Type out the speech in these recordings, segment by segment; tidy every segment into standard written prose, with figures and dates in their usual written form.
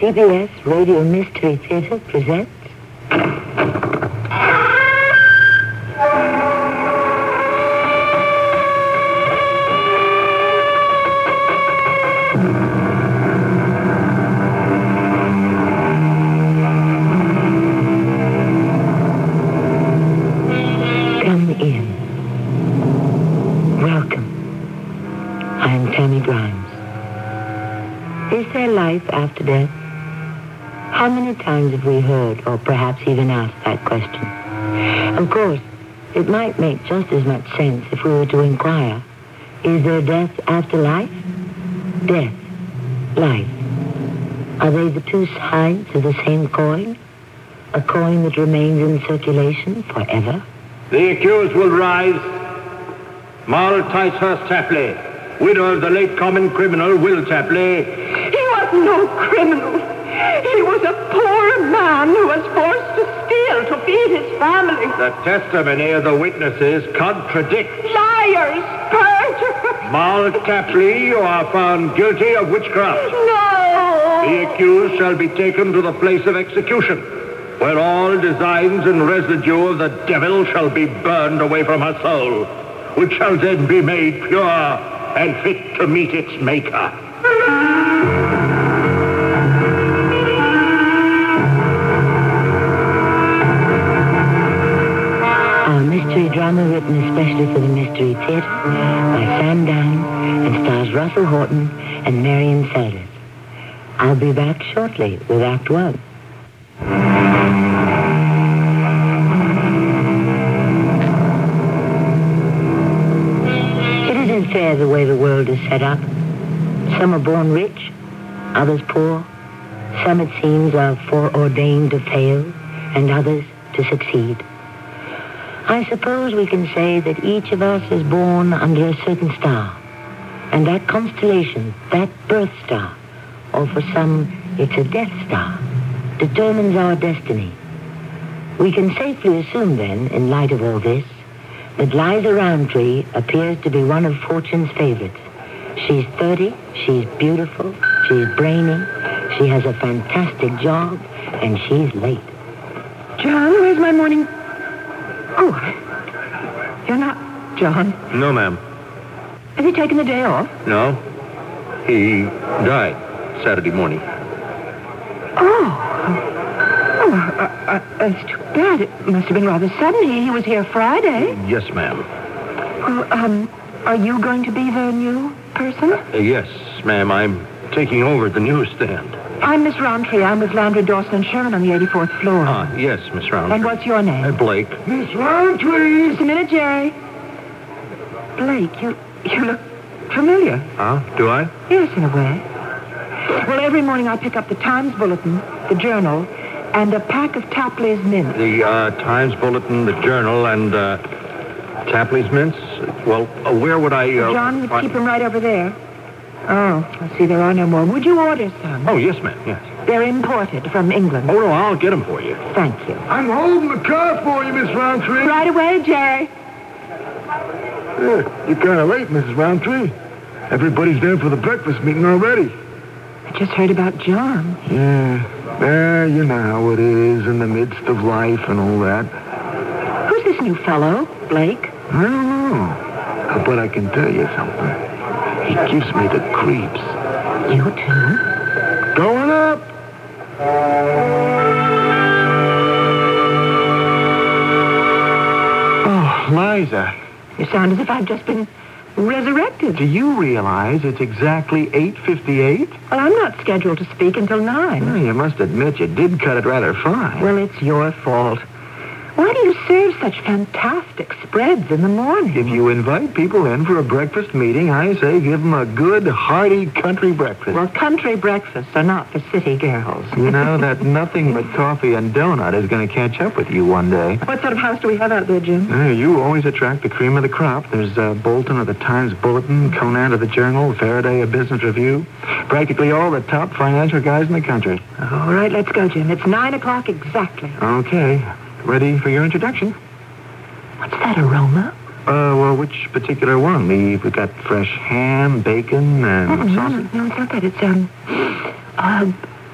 CBS Radio Mystery Theater presents... Come in. Welcome. I am Tammy Grimes. Is there life after death? How many times have we heard, or perhaps even asked that question? Of course, it might make just as much sense if we were to inquire, is there death after life? Death, life. Are they the two sides of the same coin? A coin that remains in circulation forever? The accused will rise. Moll Ticehurst Tapley, widow of the late common criminal Will Tapley. He was no criminal. He was a poor man who was forced to steal to feed his family. The testimony of the witnesses contradicts. Liars! Perjurers! Moll Tapley, you are found guilty of witchcraft. No! The accused shall be taken to the place of execution, where all designs and residue of the devil shall be burned away from her soul, which shall then be made pure and fit to meet its maker. Our mystery drama written especially for the Mystery Theater by Sam Dine and stars Russell Horton and Marion Seldes. I'll be back shortly with Act One. It isn't fair the way the world is set up. Some are born rich, others poor. Some, it seems, are foreordained to fail, and others to succeed. I suppose we can say that each of us is born under a certain star. And that constellation, that birth star, or for some, it's a death star, determines our destiny. We can safely assume, then, in light of all this, that Liza Roundtree appears to be one of Fortune's favorites. She's 30, she's beautiful, she's brainy, she has a fantastic job, and she's late. John, where's my morning... Oh, you're not John. No, ma'am. Has he taken the day off? No. He died Saturday morning. It's too bad. It must have been rather sudden. He was here Friday. Yes, ma'am. Well, are you going to be the new person? Yes, ma'am. I'm taking over the newsstand. I'm Miss Roundtree. I'm with Landry, Dawson, and Sherman on the 84th floor. Yes, Miss Roundtree. And what's your name? Blake. Miss Roundtree! Just a minute, Jerry. Blake, you look familiar. Do I? Yes, in a way. Well, every morning I pick up the Times Bulletin, the Journal, and a pack of Tapley's mints. The Times Bulletin, the Journal, and Tapley's mints? Well, where would I... John would keep them right over there. Oh, I see there are no more. Would you order some? Oh, yes, ma'am, yes. They're imported from England. Oh, no, I'll get them for you. Thank you. I'm holding the car for you, Miss Roundtree. Right away, Jerry. You're kind of late, Mrs. Roundtree. Everybody's there for the breakfast meeting already. I just heard about John. Yeah, you know how it is in the midst of life and all that. Who's this new fellow, Blake? I don't know. But I can tell you something. He gives me the creeps. You too? Going up. Oh, Liza. You sound as if I've just been resurrected. Do you realize it's exactly 8:58? Well, I'm not scheduled to speak until 9. Well, you must admit you did cut it rather fine. Well, it's your fault. Why do you serve such fantastic spreads in the morning? If you invite people in for a breakfast meeting, I say give them a good, hearty country breakfast. Well, country breakfasts are not for city girls. You know that nothing but coffee and donut is going to catch up with you one day. What sort of house do we have out there, Jim? You always attract the cream of the crop. There's Bolton of the Times Bulletin, Conan of the Journal, Faraday of Business Review. Practically all the top financial guys in the country. All right, let's go, Jim. It's 9 o'clock exactly. Okay. Ready for your introduction? What's that aroma? Well, which particular one? We've got fresh ham, bacon, and sausage. No, it's not that. It's,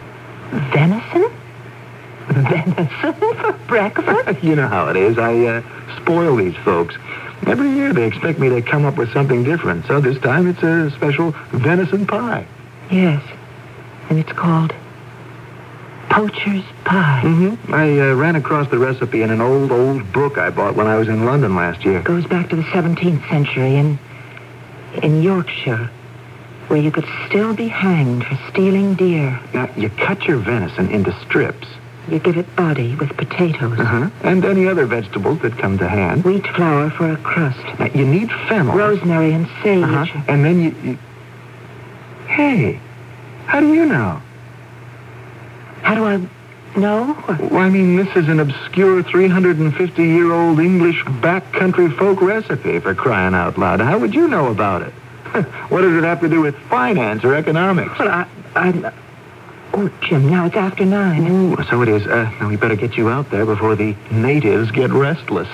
Venison? Venison for breakfast? You know how it is. I spoil these folks. Every year they expect me to come up with something different. So this time it's a special venison pie. Yes. And it's called poacher's pie. Mm-hmm. I ran across the recipe in an old book I bought when I was in London last year. It goes back to the 17th century in Yorkshire, where you could still be hanged for stealing deer. Now, you cut your venison into strips. You give it body with potatoes. Uh-huh. And any other vegetables that come to hand. Wheat flour for a crust. Now, you need fennel. Rosemary and sage. Uh-huh. And then you... Hey, how do you know? How do I know? Well, I mean, this is an obscure 350-year-old English backcountry folk recipe, for crying out loud. How would you know about it? What does it have to do with finance or economics? Well, I'm... Oh, Jim, now it's after 9. Ooh, so it is. Now we better get you out there before the natives get restless.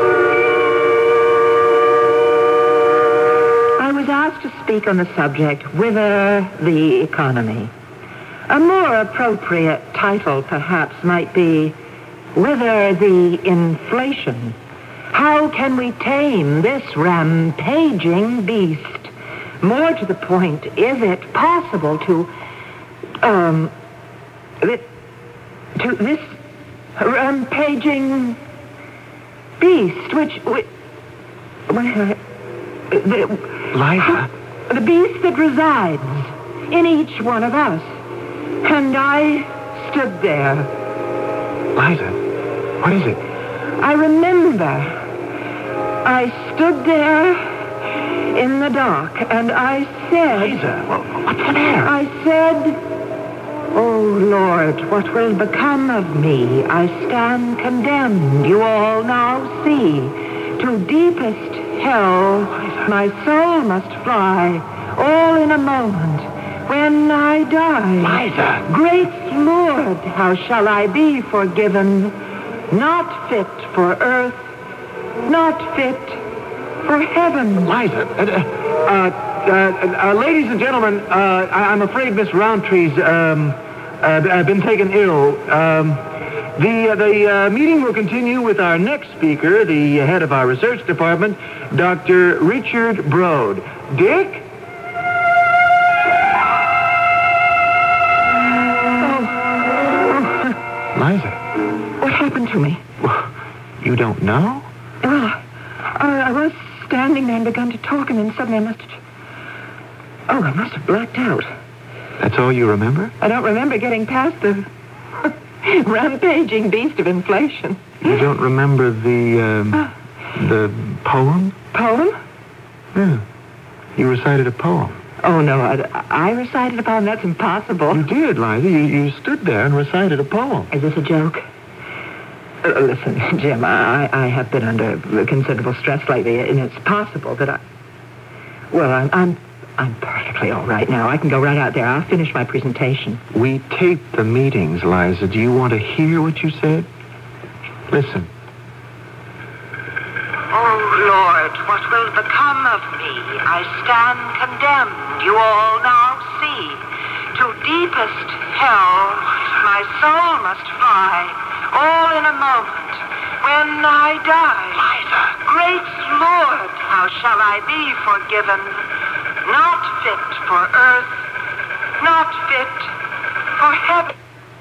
I was asked to speak on the subject, Whither the Economy. A more appropriate title, perhaps, might be, Whither the Inflation. How can we tame this rampaging beast? More to the point, is it possible to this rampaging beast, Liza? The beast that resides in each one of us. And I stood there. Liza, what is it? I remember. I stood there in the dark, and I said... Liza, what's the matter? I said, "Oh, Lord, what will become of me? I stand condemned, you all now see. To deepest hell my soul must fly, all in a moment, when I die. Liza! Great Lord, how shall I be forgiven? Not fit for earth, not fit for heaven." Liza, ladies and gentlemen, I'm afraid Miss Roundtree's been taken ill. The meeting will continue with our next speaker, the head of our research department, Dr. Richard Broad. Dick? Liza. What happened to me? You don't know? Well, I was standing there and begun to talk, and then suddenly I must have blacked out. That's all you remember? I don't remember getting past the rampaging beast of inflation. You don't remember the poem? Poem? Yeah. You recited a poem. Oh, no, I recited a poem. That's impossible. You did, Liza. You stood there and recited a poem. Is this a joke? Listen, Jim, I have been under considerable stress lately, and it's possible that I'm perfectly all right now. I can go right out there. I'll finish my presentation. We taped the meetings, Liza. Do you want to hear what you said? Listen. "Oh, Lord, what will become of me? I stand condemned, you all now see. To deepest hell my soul must fly, all in a moment, when I die. Liza! Great Lord, how shall I be forgiven? Not fit for earth, not fit for heaven."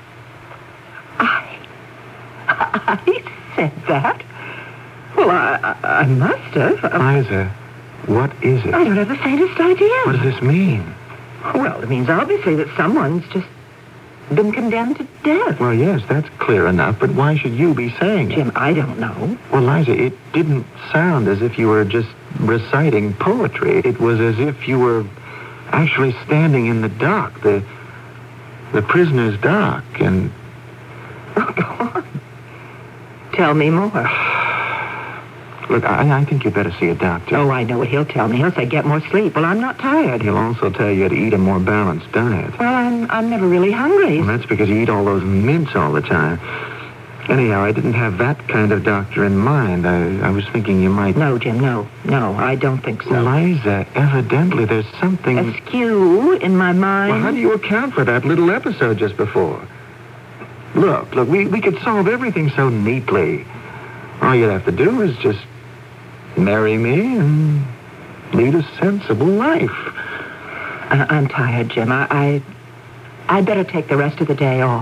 I said that? Well, I must have. Liza, what is it? I don't have the faintest idea. What does this mean? Well, it means obviously that someone's just been condemned to death. Well, yes, that's clear enough, but why should you be saying it? Jim, I don't know. Well, Liza, it didn't sound as if you were just reciting poetry. It was as if you were actually standing in the dock, the prisoner's dock, and... Oh, go on. Tell me more. Look, I think you'd better see a doctor. Oh, I know what he'll tell me. He'll say, get more sleep. Well, I'm not tired. He'll also tell you to eat a more balanced diet. Well, I'm never really hungry. Well, that's because you eat all those mints all the time. Anyhow, I didn't have that kind of doctor in mind. I was thinking you might... No, Jim, no. No, I don't think so. Liza, evidently there's something... Askew in my mind. Well, how do you account for that little episode just before? Look, we could solve everything so neatly. All you'd have to do is just marry me and lead a sensible life. I'm tired, Jim. I'd better take the rest of the day off.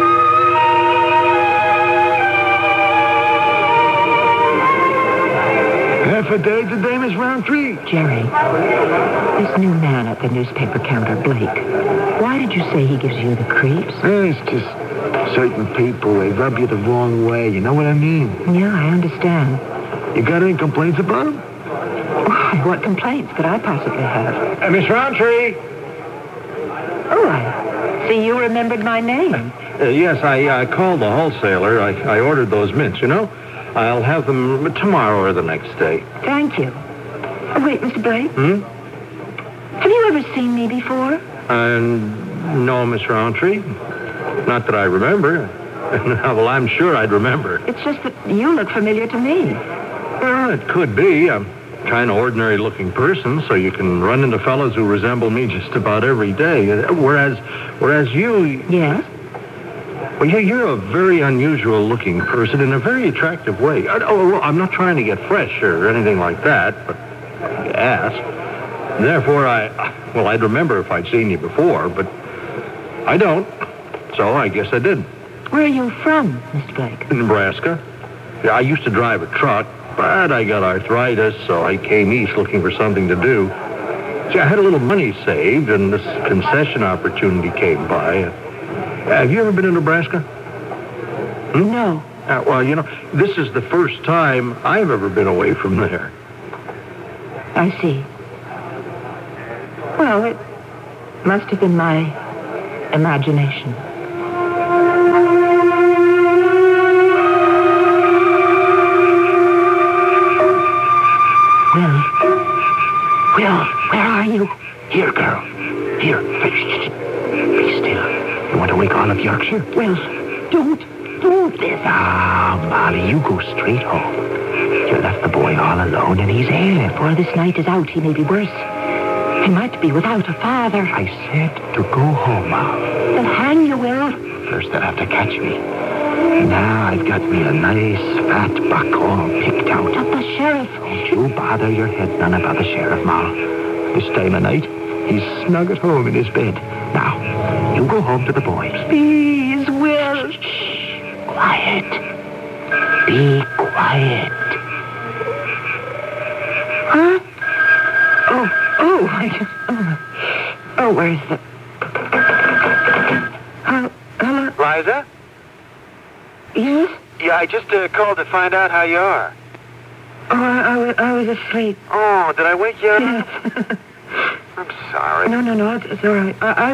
Half a day today, Miss Roundtree. Jerry, this new man at the newspaper counter, Blake, why did you say he gives you the creeps? It's just certain people, they rub you the wrong way. You know what I mean? Yeah, I understand. You got any complaints about him? Why, what complaints could I possibly have? Miss Roundtree? Oh, I see you remembered my name. Yes, I called the wholesaler. I ordered those mints, you know. I'll have them tomorrow or the next day. Thank you. Oh, wait, Mr. Blake. Have you ever seen me before? No, Miss Roundtree. Not that I remember. Well, I'm sure I'd remember. It's just that you look familiar to me. Well, it could be. I'm a kind of ordinary-looking person, so you can run into fellows who resemble me just about every day. Whereas you... Yes? Well, you're a very unusual-looking person in a very attractive way. Well, I'm not trying to get fresh or anything like that, but you asked. Therefore, I'd remember if I'd seen you before, but I don't. So I guess I did. Where are you from, Mr. Blake? Nebraska. Yeah, I used to drive a truck, but I got arthritis, so I came east looking for something to do. See, I had a little money saved, and this concession opportunity came by. Have you ever been in Nebraska? No. Well, you know, this is the first time I've ever been away from there. I see. Well, it must have been my imagination. Will, where are you? Here, girl. Here. Be still. You want to wake all of Yorkshire? Will, don't do this. Ah, Molly, you go straight home. You left the boy all alone, and he's ill. Before this night is out, he may be worse. He might be without a father. I said to go home, Mom. They'll hang you, Will. First, they'll have to catch me. Now I've got me a nice fat buck all picked out. But the sheriff... Don't you bother your head none about the sheriff, Ma. This time of night, he's snug at home in his bed. Now, you go home to the boys. Please, Will. Shh. Quiet. Be quiet. Huh? Oh, where's the... Hello? Liza? Yes? Yeah, I just called to find out how you are. Oh, I was asleep. Oh, did I wake you up? Yes. I'm sorry. No, it's all right. I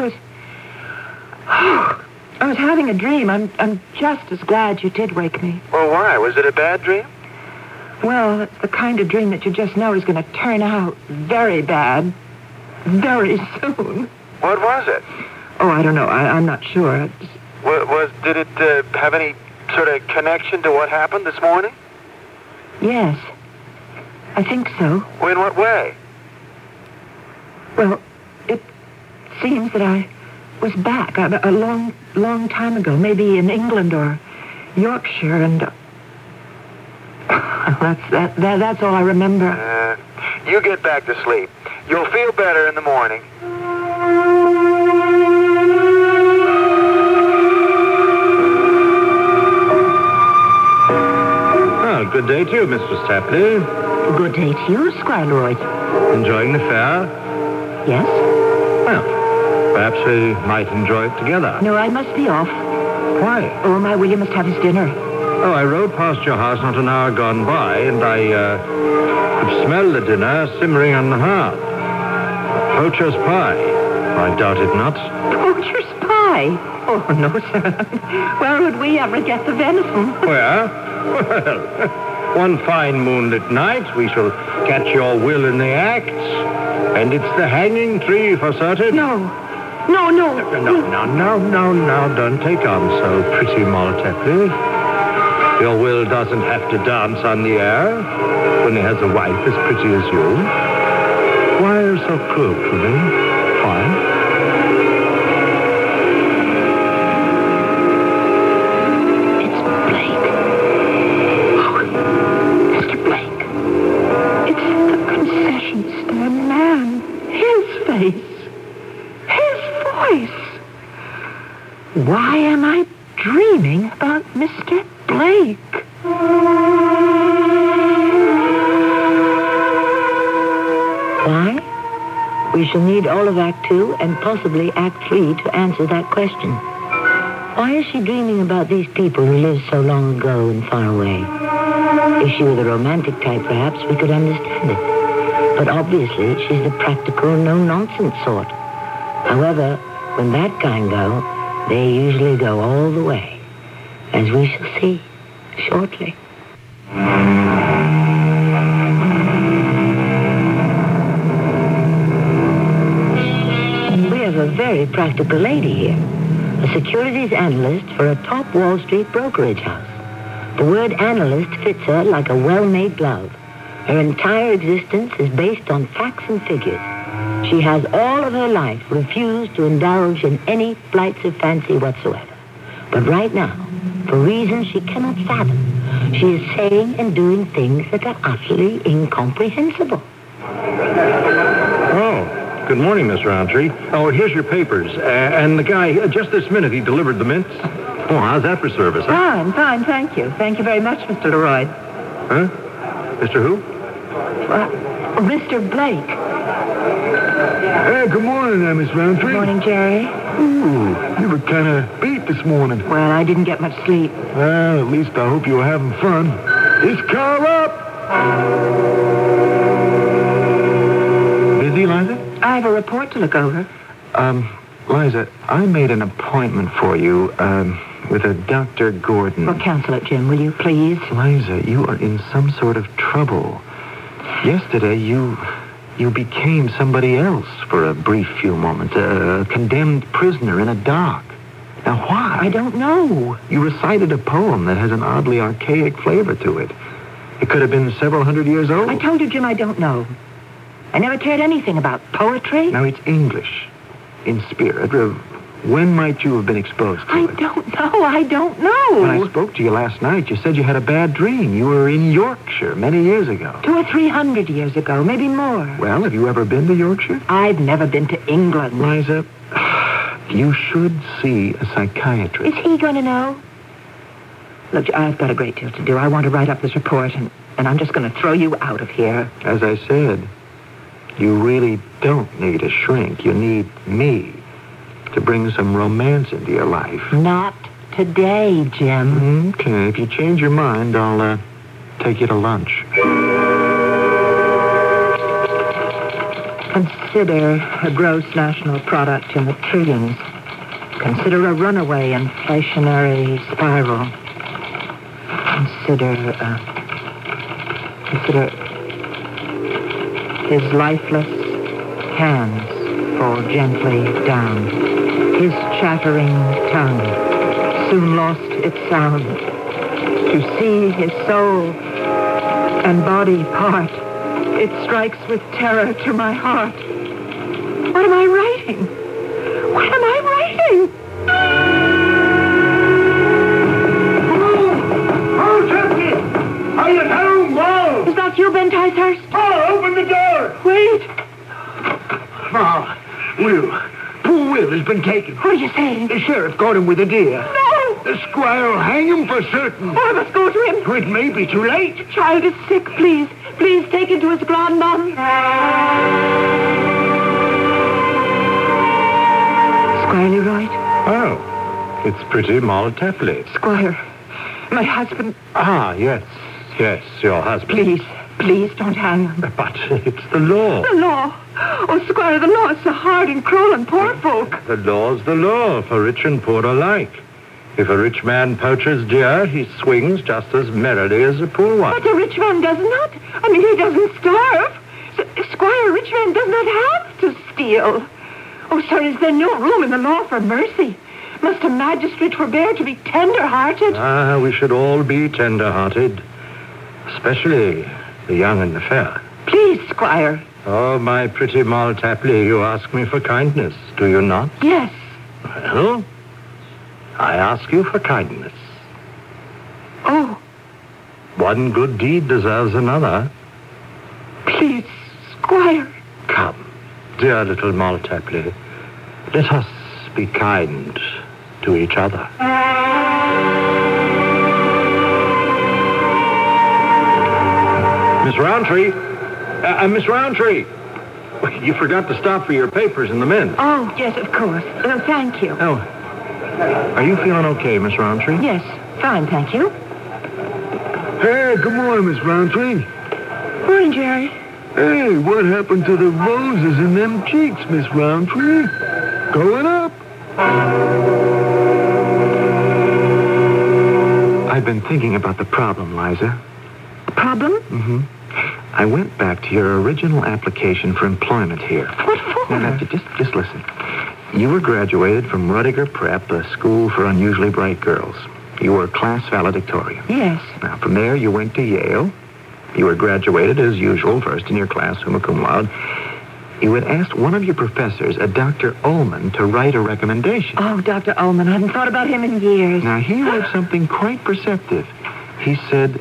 was having a dream. I'm just as glad you did wake me. Well, why? Was it a bad dream? Well, it's the kind of dream that you just know is going to turn out very bad very soon. What was it? Oh, I don't know. I'm not sure. Did it have any sort of connection to what happened this morning? Yes, I think so. Well, in what way? Well, it seems that I was back a long time ago, maybe in England or Yorkshire, and that's all I remember. You get back to sleep. You'll feel better in the morning. Well, good day to you, Mistress Tapley. Good day to you, Squire Lloyd. Enjoying the fair? Yes? Well, perhaps we might enjoy it together. No, I must be off. Why? Oh, my William must have his dinner. Oh, I rode past your house not an hour gone by, and I could smell the dinner simmering on the hearth. Poacher's pie. I doubt it not. Poacher's pie? Oh, no, sir. Where would we ever get the venison? Where? Well, one fine moonlit night, we shall catch your Will in the act, and it's the hanging tree for certain. No, don't take on so pretty, Moll Tapley. Your Will doesn't have to dance on the air when he has a wife as pretty as you. Why are you so cruel to me? Why? Why am I dreaming about Mr. Blake? Why? We shall need all of Act 2 and possibly Act 3 to answer that question. Why is she dreaming about these people who lived so long ago and far away? If she were the romantic type, perhaps we could understand it. But obviously, she's the practical, no-nonsense sort. However, when that kind go, they usually go all the way, as we shall see shortly. We have a very practical lady here, a securities analyst for a top Wall Street brokerage house. The word analyst fits her like a well-made glove. Her entire existence is based on facts and figures. She has all of her life refused to indulge in any flights of fancy whatsoever. But right now, for reasons she cannot fathom, she is saying and doing things that are utterly incomprehensible. Oh, good morning, Miss Roundtree. Oh, here's your papers. And the guy, just this minute, he delivered the mints. Oh, how's that for service? Huh? Fine, thank you. Thank you very much, Mr. Leroy. Huh? Mr. who? Mr. Blake. Hey, good morning there, Miss Roundtree. Good morning, Jerry. Ooh, you were kind of beat this morning. Well, I didn't get much sleep. Well, at least I hope you were having fun. Is car up? Busy, Liza? I have a report to look over. Liza, I made an appointment for you, with a Dr. Gordon. Well, cancel it, Jim, will you, please? Liza, you are in some sort of trouble. Yesterday, you became somebody else for a brief few moments, a condemned prisoner in a dock. Now, why? I don't know. You recited a poem that has an oddly archaic flavor to it. It could have been several hundred years old. I told you, Jim, I don't know. I never cared anything about poetry. Now, it's English, in spirit. When might you have been exposed to it? I don't know. When I spoke to you last night, you said you had a bad dream. You were in Yorkshire many years ago. 200 or 300 years ago, maybe more. Well, have you ever been to Yorkshire? I've never been to England. Liza, you should see a psychiatrist. Is he going to know? Look, I've got a great deal to do. I want to write up this report, and I'm just going to throw you out of here. As I said, you really don't need a shrink. You need me to bring some romance into your life. Not today, Jim. Okay, if you change your mind, I'll take you to lunch. Consider a gross national product in the trillions. Consider a runaway inflationary spiral. Consider his lifeless hands fall gently down. His chattering tongue soon lost its sound. To see his soul and body part, it strikes with terror to my heart. What am I writing? What am I writing? Oh, Chelsea! Are you home, Paul? Is that you, Ben Ticehurst? Paul, open the door! Wait. Paul, Will. Poor Will has been taken. What are you saying? The sheriff got him with a deer. No! The squire will hang him for certain. Oh, I must go to him. It may be too late. The child is sick, please. Please take him to his grandmom. Squire Leroy? Oh, it's pretty Moll Tapley. Squire, my husband. Ah, yes, your husband. Please don't hang him. But it's the law. The law. Oh, Squire, the law is so hard and cruel and poor folk. The law's the law for rich and poor alike. If a rich man poaches deer, he swings just as merrily as a poor one. But a rich man does not. I mean, he doesn't starve. Squire, a rich man does not have to steal. Oh, sir, is there no room in the law for mercy? Must a magistrate forbear to be tender-hearted? Ah, we should all be tender-hearted. Especially the young and the fair. Please, Squire. Oh, my pretty Moll Tapley, you ask me for kindness, do you not? Yes. Well, I ask you for kindness. Oh. One good deed deserves another. Please, Squire. Come, dear little Moll Tapley, let us be kind to each other. Miss Roundtree? Miss Roundtree! You forgot to stop for your papers in the mint. Oh, yes, of course. Thank you. Oh. Are you feeling okay, Miss Roundtree? Yes, fine, thank you. Hey, good morning, Miss Roundtree. Morning, Jerry. Hey, what happened to the roses in them cheeks, Miss Roundtree? Going up. I've been thinking about the problem, Liza. Problem? Mm-hmm. I went back to your original application for employment here. What for? Now, just listen. You were graduated from Rudiger Prep, a school for unusually bright girls. You were class valedictorian. Yes. Now, from there, you went to Yale. You were graduated, as usual, first in your class, summa cum laude. You had asked one of your professors, a Dr. Ullman, to write a recommendation. Oh, Dr. Ullman, I haven't thought about him in years. Now, he wrote something quite perceptive. He said,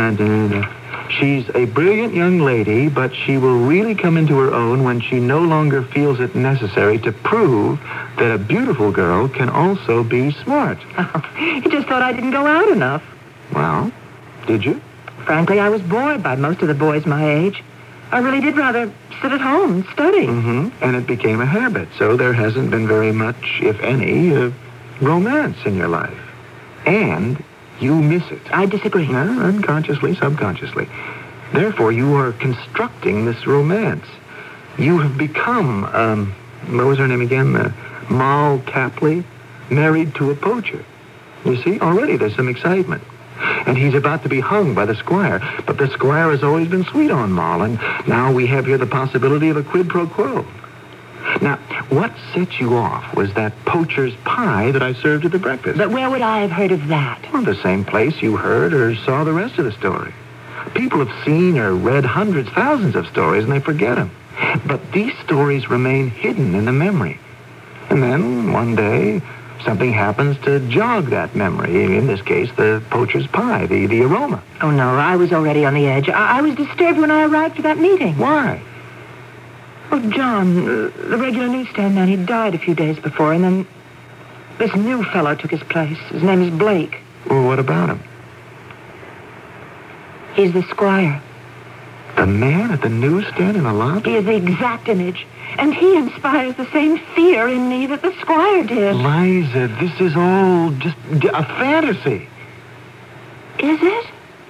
she's a brilliant young lady, but she will really come into her own when she no longer feels it necessary to prove that a beautiful girl can also be smart. Oh, he just thought I didn't go out enough. Well, did you? Frankly, I was bored by most of the boys my age. I really did rather sit at home and study. Mm-hmm. And it became a habit, so there hasn't been very much, if any, romance in your life. And you miss it. I disagree. No, unconsciously, subconsciously. Therefore, you are constructing this romance. You have become, what was her name again? Moll Tapley, married to a poacher. You see, already there's some excitement. And he's about to be hung by the squire. But the squire has always been sweet on Moll, and now we have here the possibility of a quid pro quo. Now, what set you off was that poacher's pie that I served at the breakfast. But where would I have heard of that? Well, the same place you heard or saw the rest of the story. People have seen or read hundreds, thousands of stories, and they forget them. But these stories remain hidden in the memory. And then, one day, something happens to jog that memory. In this case, the poacher's pie, the aroma. Oh, no, I was already on the edge. I was disturbed when I arrived for that meeting. Why? Well, John, the regular newsstand man, he died a few days before, and then this new fellow took his place. His name is Blake. Well, what about him? He's the squire. The man at the newsstand in the lobby? He is the exact image, and he inspires the same fear in me that the squire did. Liza, this is all just a fantasy. Is it?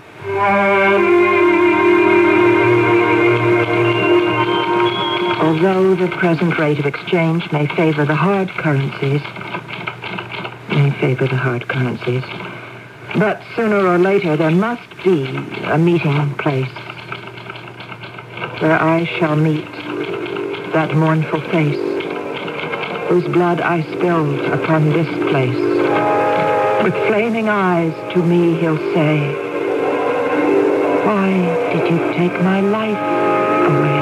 Although the present rate of exchange may favor the hard currencies, but sooner or later there must be a meeting place where I shall meet that mournful face whose blood I spilled upon this place. With flaming eyes to me he'll say, "Why did you take my life away?"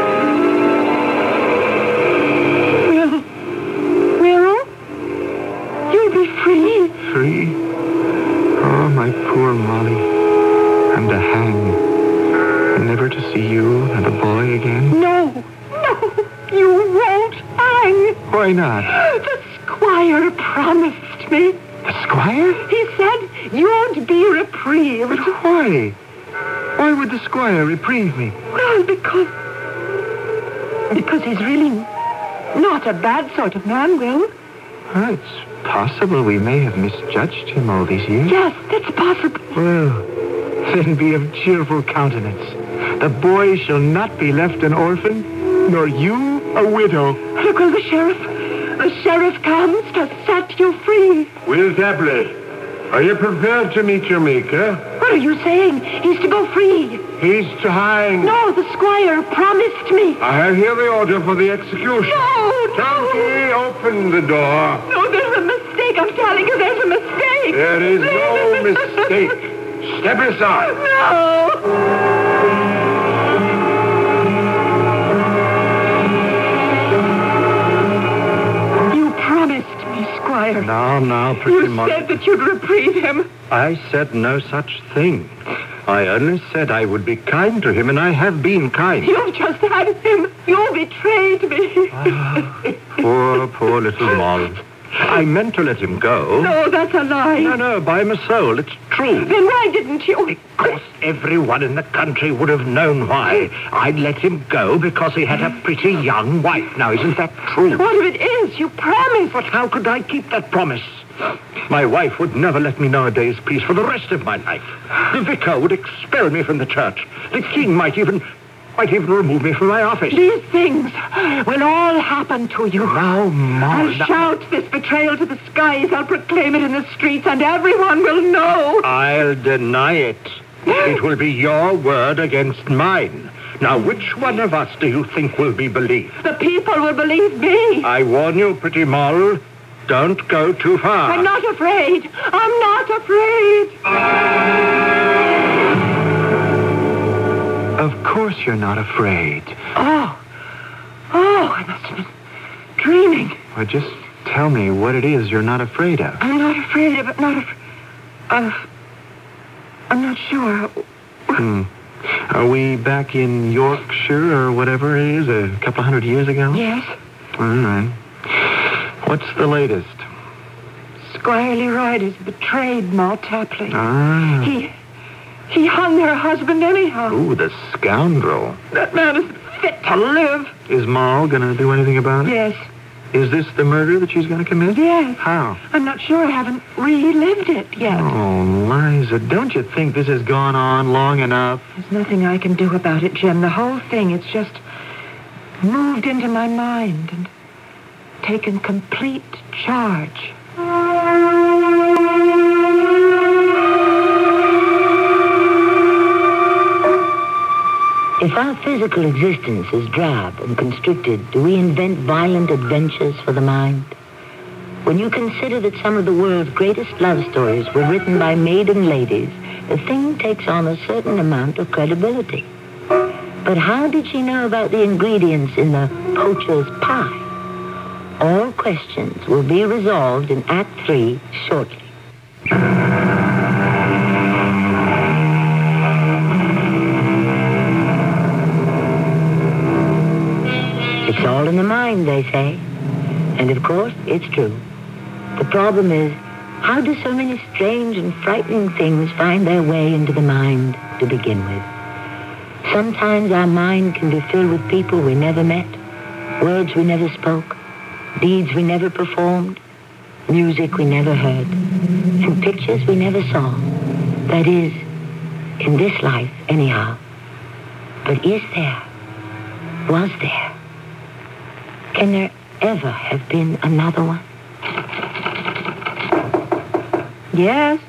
Free? Oh, my poor Molly. I'm to hang. Never to see you and the boy again? No, you won't hang. Why not? The squire promised me. The squire? He said you'd be reprieved. But why? Why would the squire reprieve me? Well, because he's really not a bad sort of man, Will. Well, it's possible we may have misjudged him all these years. Yes, it's possible. Well, then be of cheerful countenance. The boy shall not be left an orphan, nor you a widow. Look, Will, the sheriff comes to set you free. Will Tapley, are you prepared to meet your maker? What are you saying? He's to go free. He's to hang. No, the squire promised me. I have here the order for the execution. No. County, open the door. No, there's a mistake. I'm telling you, there's a mistake. There is no mistake. Step aside. No. You promised me, Squire. Now, pretty You said that you'd reprieve him. I said no such thing. I only said I would be kind to him, and I have been kind. You've just had him. You betrayed me. Poor little Moll. I meant to let him go. No, that's a lie. No, by my soul, it's true. Then why didn't you? Of course, everyone in the country would have known why. I'd let him go because he had a pretty young wife. Now, isn't that true? What if it is? You promised. But how could I keep that promise? My wife would never let me know a day's peace for the rest of my life. The vicar would expel me from the church. The king might even remove me from my office. These things will all happen to you. Now, Mom. I'll shout this betrayal to the skies. I'll proclaim it in the streets, and everyone will know. I'll deny it. It will be your word against mine. Now, which one of us do you think will be believed? The people will believe me. I warn you, Pretty Moll, don't go too far. I'm not afraid. I'm not afraid. Of course you're not afraid. Oh, I must have been dreaming. Well, just tell me what it is you're not afraid of. I'm not afraid of it. I'm not sure. Are we back in Yorkshire or whatever it is, a couple 100 years ago? Yes. All right. What's the latest? Squire Leroy has betrayed Moll Tapley. Ah. He hung her husband anyhow. Ooh, the scoundrel. That man isn't fit to live. Is Moll going to do anything about it? Yes. Is this the murder that she's going to commit? Yes. How? I'm not sure. I haven't relived it yet. Oh, Liza, don't you think this has gone on long enough? There's nothing I can do about it, Jim. The whole thing, it's just moved into my mind and taken complete charge. If our physical existence is drab and constricted, do we invent violent adventures for the mind? When you consider that some of the world's greatest love stories were written by maiden ladies, the thing takes on a certain amount of credibility. But how did she know about the ingredients in the poacher's pie? All questions will be resolved in Act 3 shortly. It's all in the mind, they say. And of course, it's true. The problem is, how do so many strange and frightening things find their way into the mind to begin with? Sometimes our mind can be filled with people we never met, words we never spoke, deeds we never performed, music we never heard, and pictures we never saw. That is, in this life, anyhow. But is there? Was there? Can there ever have been another one? Yes?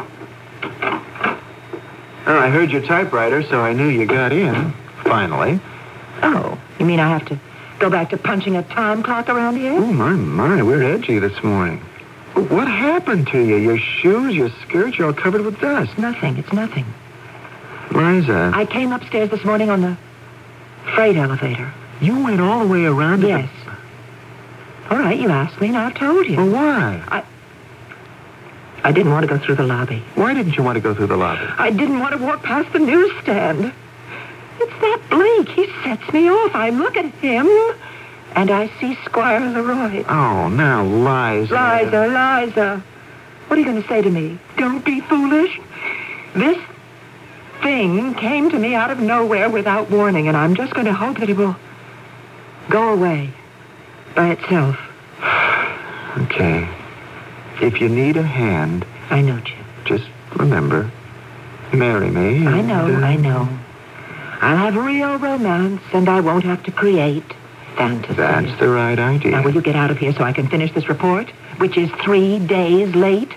Oh, I heard your typewriter, so I knew you got in. Finally. Oh, you mean I have to go back to punching a time clock around here? Oh, my, we're edgy this morning. What happened to you? Your shoes, your skirt, you're all covered with dust. Nothing. It's nothing. Liza. I came upstairs this morning on the freight elevator. You went all the way around to Yes. All right, you asked me, and I've told you. Well, why? I didn't want to go through the lobby. Why didn't you want to go through the lobby? I didn't want to walk past the newsstand. It's that Blake. He sets me off. I look at him, and I see Squire Leroy. Oh, now, Liza. Liza. What are you going to say to me? Don't be foolish. This thing came to me out of nowhere without warning, and I'm just going to hope that it will go away by itself. Okay. If you need a hand, I know, Jim. just remember, marry me. I know. I'll have real romance, and I won't have to create fantasy. That's the right idea. Now, will you get out of here so I can finish this report, which is 3 days late?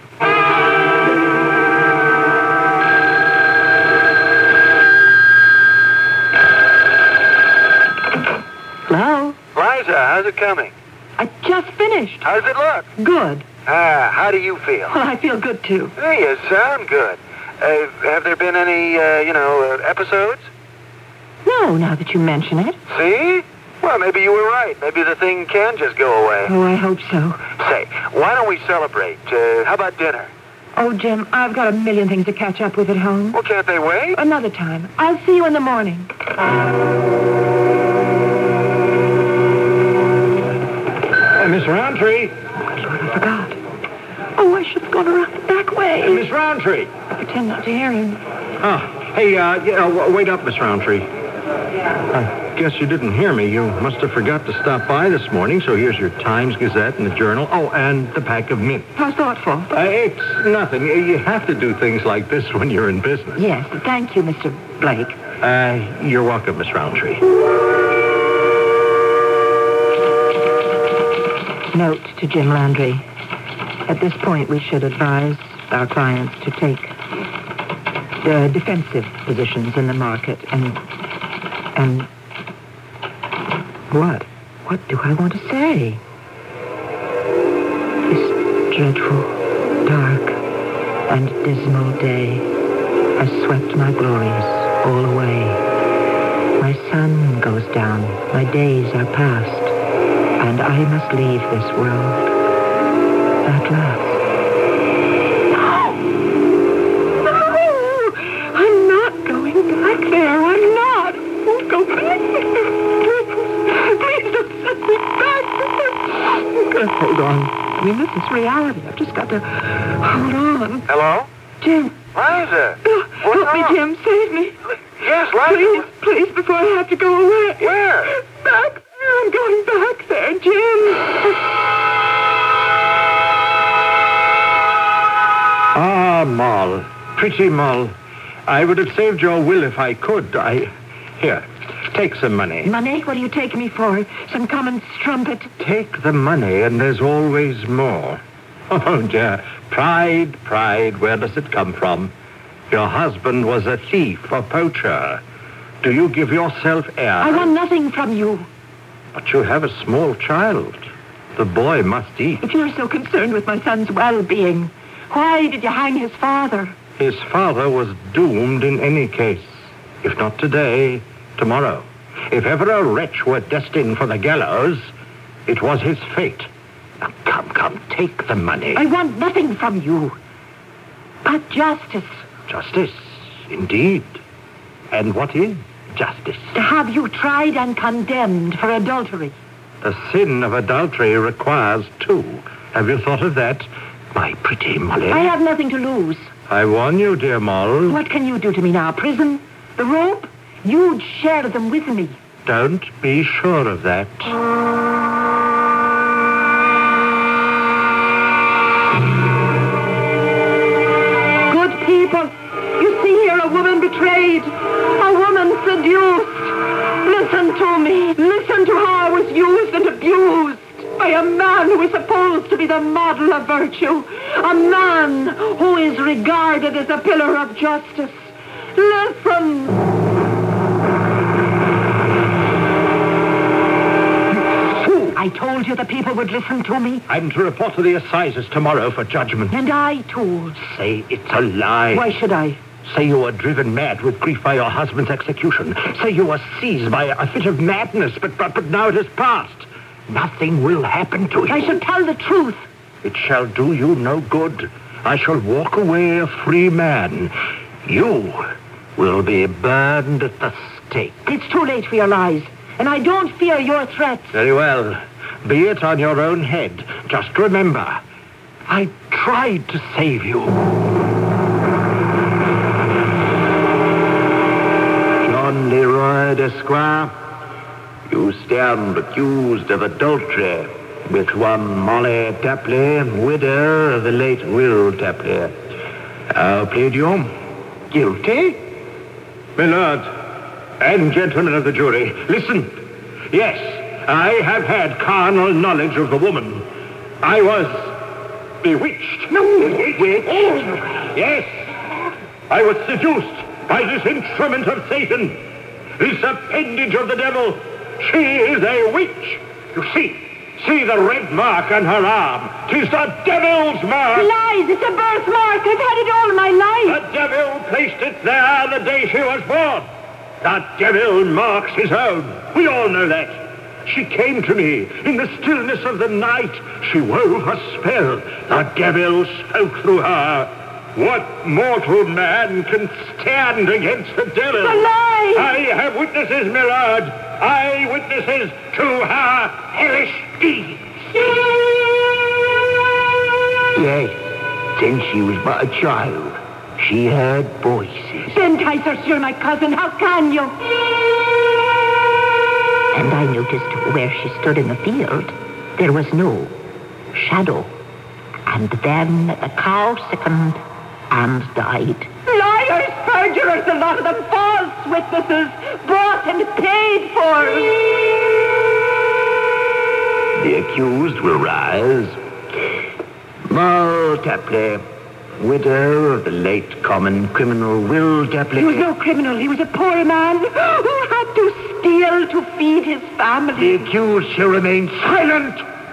Hello? Liza, how's it coming? I just finished. How does it look? Good. How do you feel? Well, I feel good, too. Hey, you sound good. Have there been any, episodes? No, now that you mention it. See? Well, maybe you were right. Maybe the thing can just go away. Oh, I hope so. Say, why don't we celebrate? How about dinner? Oh, Jim, I've got a million things to catch up with at home. Well, can't they wait? Another time. I'll see you in the morning. Hey, Miss Roundtree. forgot. Oh, I should have gone around the back way. Miss Roundtree. Pretend not to hear him. Hey, wait up, Miss Roundtree. I guess you didn't hear me. You must have forgot to stop by this morning, so here's your Times Gazette and the Journal. Oh, and the pack of mint. How thoughtful. It's nothing. You have to do things like this when you're in business. Yes, thank you, Mr. Blake. You're welcome, Miss Roundtree. Note to Jim Landry. At this point, we should advise our clients to take the defensive positions in the market and what? What do I want to say? This dreadful, dark, and dismal day has swept my glories all away. My sun goes down, my days are past, and I must leave this world at last. No! I'm not going back there. I'm not. I won't go back there. Please don't send me back there. I've got to hold on. I mean, this is reality. I've just got to hold on. Hello? Jim. Liza? Help me, Jim. Save me. Yes, Liza. Please, before I have to go away. Where? Back there. I'm going back there, Jim. Ah, Moll. Pretty Moll. I would have saved your will if I could. Here, take some money. Money? What do you take me for? Some common strumpet? Take the money, and there's always more. Oh, dear. Pride, where does it come from? Your husband was a thief, a poacher. Do you give yourself air? I want nothing from you. But you have a small child. The boy must eat. If you're so concerned with my son's well-being, why did you hang his father? His father was doomed in any case. If not today, tomorrow. If ever a wretch were destined for the gallows, it was his fate. Now, come, take the money. I want nothing from you but justice. Justice, indeed. And what is justice? To have you tried and condemned for adultery. The sin of adultery requires two. Have you thought of that, my pretty Molly? I have nothing to lose. I warn you, dear Moll. What can you do to me now? Prison? The rope? You'd share them with me. Don't be sure of that. Good people, you see here a woman betrayed, a woman seduced. Listen to me. Listen to how I was used and abused by a man who is supposed to be the model of virtue, a man who is regarded as a pillar of justice. Listen. I told you the people would listen to me. I'm to report to the assizes tomorrow for judgment. And I told. Say it's a lie. Why should I? Say you were driven mad with grief by your husband's execution. Say you were seized by a fit of madness, but now it has passed. Nothing will happen to you. I should tell the truth. It shall do you no good. I shall walk away a free man. You will be burned at the stake. It's too late for your lies, and I don't fear your threats. Very well. Be it on your own head. Just remember, I tried to save you. John Leroy, Esquire, you stand accused of adultery with one Molly Tapley, widow of the late Will Tapley. How plead you? Guilty? My lord, and gentlemen of the jury, listen. Yes, I have had carnal knowledge of the woman. I was bewitched. No, bewitched? Yes, I was seduced by this instrument of Satan, this appendage of the devil. She is a witch. You see the red mark on her arm. 'Tis the devil's mark. Lies, it's a birthmark. I've had it all my life. The devil placed it there the day she was born. The devil marks his own. We all know that. She came to me in the stillness of the night. She wove her spell. The devil spoke through her. What mortal man can stand against the devil? The lie! I have witnesses, my lord. Eyewitnesses to her hellish deeds. Yes, since she was but a child, she heard voices. Benticer, you're my cousin. How can you? And I noticed where she stood in the field, there was no shadow. And then the cow sickened and died. Liars, perjurers, a lot of them, false witnesses, bought and paid for. The accused will rise. Moll Tapley, widow of the late common criminal Will Tapley. He was no criminal. He was a poor man who had to steal to feed his family. The accused shall remain silent.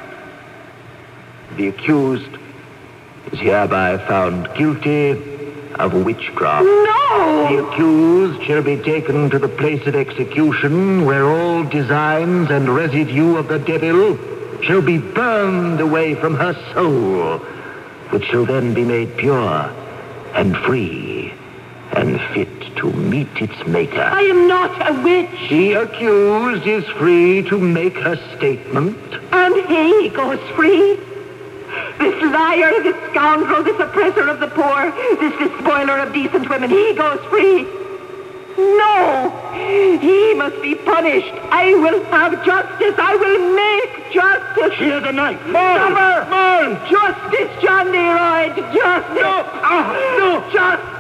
The accused is hereby found guilty of witchcraft. No! The accused shall be taken to the place of execution, where all designs and residue of the devil shall be burned away from her soul, which shall then be made pure and free and fit to meet its maker. I am not a witch. The accused is free to make her statement. And he goes free. This liar, this scoundrel, this oppressor of the poor, this despoiler of decent women, he goes free. No! He must be punished. I will have justice. I will make justice. She has a knife. More! Justice, John Leroy. Justice. No! No! Justice.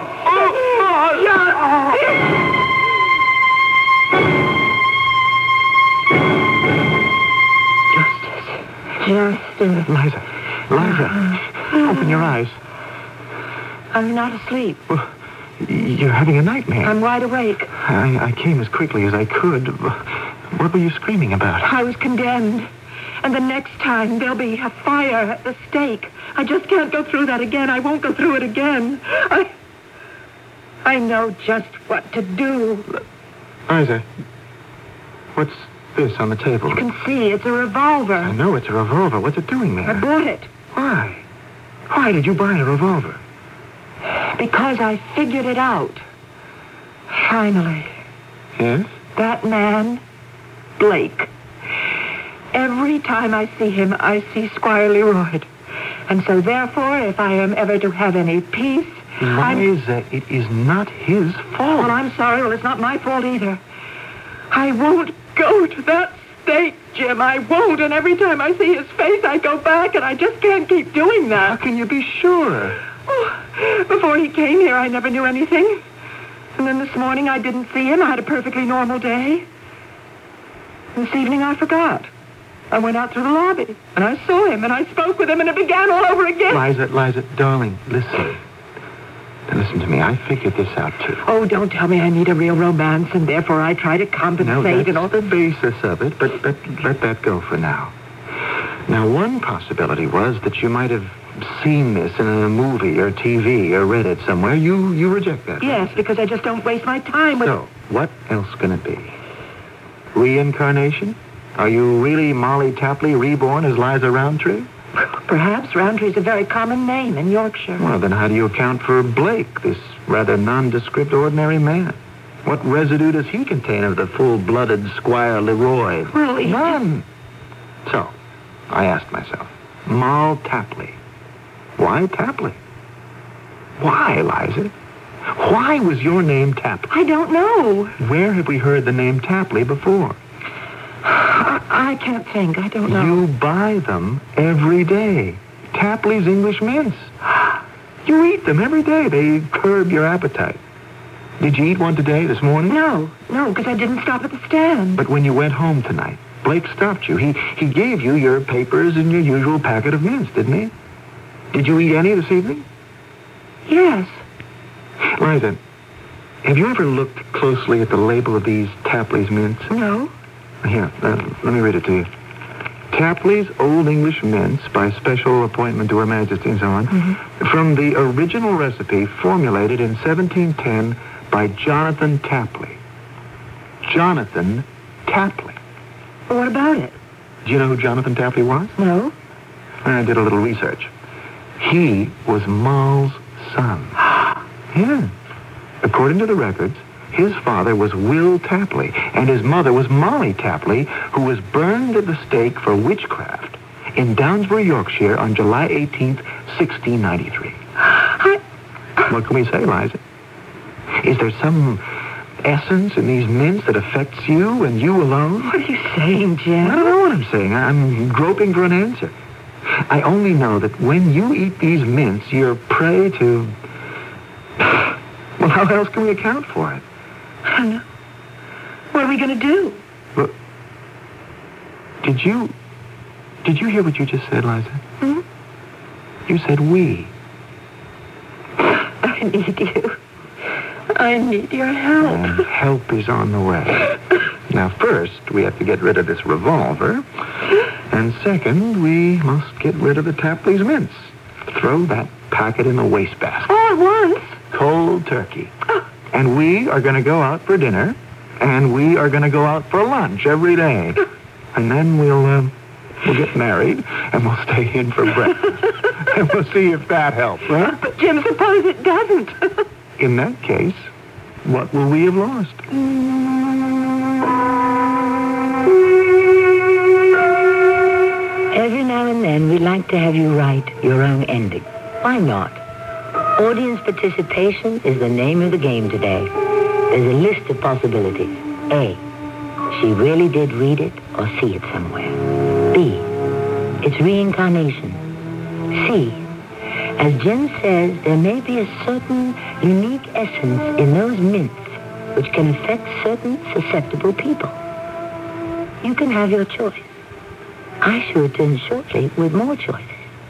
Justice. Liza, open your eyes. I'm not asleep. Well, you're having a nightmare. I'm wide awake. I came as quickly as I could. What were you screaming about? I was condemned. And the next time there'll be a fire at the stake. I just can't go through that again. I won't go through it again. I know just what to do. Liza, what's this on the table? You can see it's a revolver. I know it's a revolver. What's it doing there? I bought it. Why? Why did you buy a revolver? Because I figured it out. Finally. Yes? That man, Blake. Every time I see him, I see Squire Leroy. And so therefore, if I am ever to have any peace, Liza, it is not his fault. Well, I'm sorry. Well, it's not my fault either. I won't go to that stake, Jim. I won't. And every time I see his face, I go back, and I just can't keep doing that. How can you be sure? Oh, before he came here, I never knew anything. And then this morning, I didn't see him. I had a perfectly normal day. This evening, I forgot. I went out through the lobby, and I saw him, and I spoke with him, and it began all over again. Liza, darling, listen. Now listen to me. I figured this out, too. Oh, don't tell me I need a real romance, and therefore I try to compensate. No, that's and all the basis of it, but let that go for now. Now, one possibility was that you might have seen this in a movie or TV or read it somewhere. You reject that. Yes, right? because I just don't waste my time with... So, what else can it be? Reincarnation? Are you really Molly Tapley reborn as Liza Roundtree? Perhaps Roundtree's a very common name in Yorkshire. Well, then how do you account for Blake, this rather nondescript ordinary man? What residue does he contain of the full-blooded Squire Leroy? Well, none. So, I asked myself, Moll Tapley. Why Tapley? Why, Liza? Why was your name Tapley? I don't know. Where have we heard the name Tapley before? I can't think. I don't know. You buy them every day. Tapley's English mints. You eat them every day. They curb your appetite. Did you eat one today, this morning? No, because I didn't stop at the stand. But when you went home tonight, Blake stopped you. He gave you your papers and your usual packet of mints, didn't he? Did you eat any this evening? Yes. Liza, have you ever looked closely at the label of these Tapley's mints? No. Here, let me read it to you. Tapley's Old English Mints by special appointment to Her Majesty and so on. Mm-hmm. From the original recipe formulated in 1710 by Jonathan Tapley. Jonathan Tapley. What about it? Do you know who Jonathan Tapley was? No. I did a little research. He was Moll's son. Yeah. According to the records, his father was Will Tapley, and his mother was Molly Tapley, who was burned at the stake for witchcraft in Downsbury, Yorkshire, on July 18th, 1693. What can we say, Liza? Is there some essence in these mints that affects you and you alone? What are you saying, Jim? I don't know what I'm saying. I'm groping for an answer. I only know that when you eat these mints, you're prey to... Well, how else can we account for it? I don't know. What are we going to do? Well, did you hear what you just said, Liza? Hmm? You said we. I need you. I need your help. And help is on the way. Now, first, we have to get rid of this revolver. And second, we must get rid of the Tapley's mints. Throw that packet in the wastebasket. All at once? Cold turkey. And we are going to go out for dinner. And we are going to go out for lunch every day. And then we'll get married. And we'll stay in for breakfast. And we'll see if that helps, huh? But, Jim, suppose it doesn't. In that case, what will we have lost? Every now and then, we'd like to have you write your own ending. Why not? Audience participation is the name of the game today. There's a list of possibilities. A, she really did read it or see it somewhere. B, it's reincarnation. C, as Jim says, there may be a certain unique essence in those mints which can affect certain susceptible people. You can have your choice. I shall return shortly with more choices.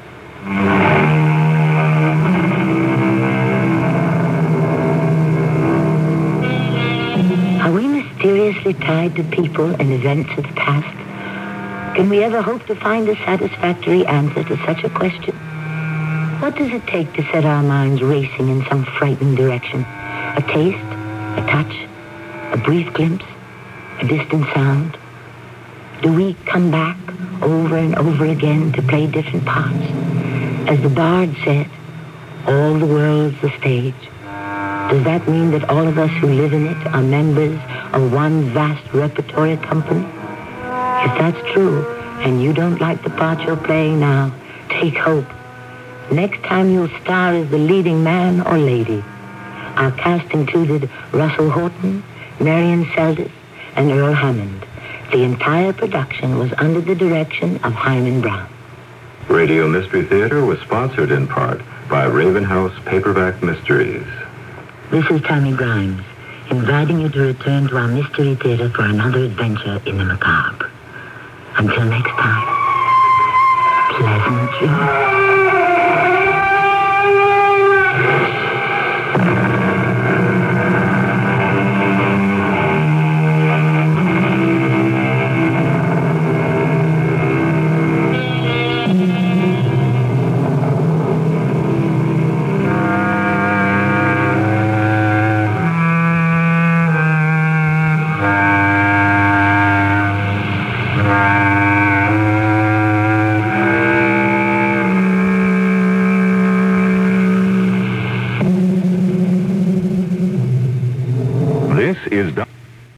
Are we mysteriously tied to people and events of the past? Can we ever hope to find a satisfactory answer to such a question? What does it take to set our minds racing in some frightening direction? A taste, a touch, a brief glimpse, a distant sound? Do we come back over and over again to play different parts? As the bard said, all the world's the stage. Does that mean that all of us who live in it are members of one vast repertory company? If that's true, and you don't like the part you're playing now, take hope. Next time you'll star as the leading man or lady. Our cast included Russell Horton, Marion Seldes, and Earl Hammond. The entire production was under the direction of Hyman Brown. Radio Mystery Theater was sponsored in part by Raven House Paperback Mysteries. This is Tammy Grimes, inviting you to return to our Mystery Theater for another adventure in the macabre. Until next time, pleasant dreams.